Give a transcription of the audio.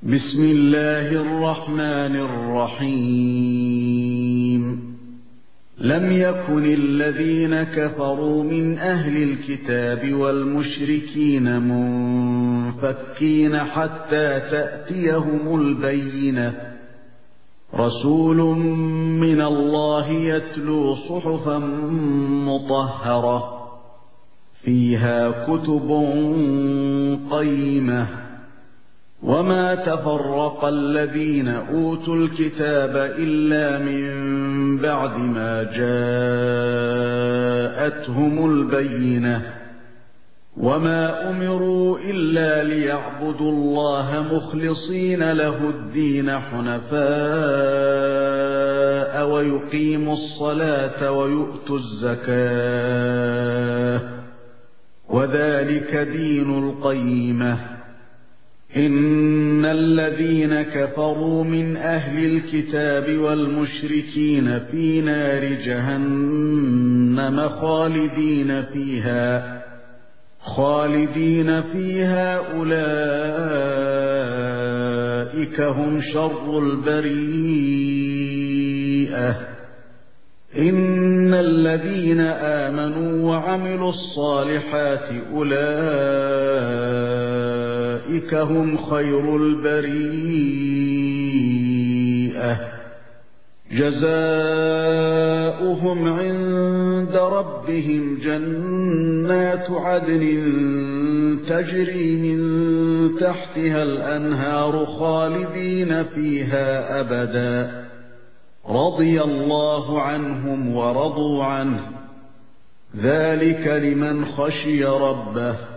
بسم الله الرحمن الرحيم لم يكن الذين كفروا من أهل الكتاب والمشركين منفكين حتى تأتيهم البينة رسول من الله يتلو صحفا مطهرة فيها كتب قيمة وما تفرق الذين أوتوا الكتاب إلا من بعد ما جاءتهم البينة وما أمروا إلا ليعبدوا الله مخلصين له الدين حنفاء ويقيموا الصلاة ويؤتوا الزكاة وذلك دين القيمة إن الذين كفروا من أهل الكتاب والمشركين في نار جهنم خالدين فيها أولئك هم شر البريئة إن الذين آمنوا وعملوا الصالحات أولئك هم خير البريئة جزاؤهم عند ربهم جنات عدن تجري من تحتها الأنهار خالدين فيها أبدا رضي الله عنهم ورضوا عنه ذلك لمن خشي ربه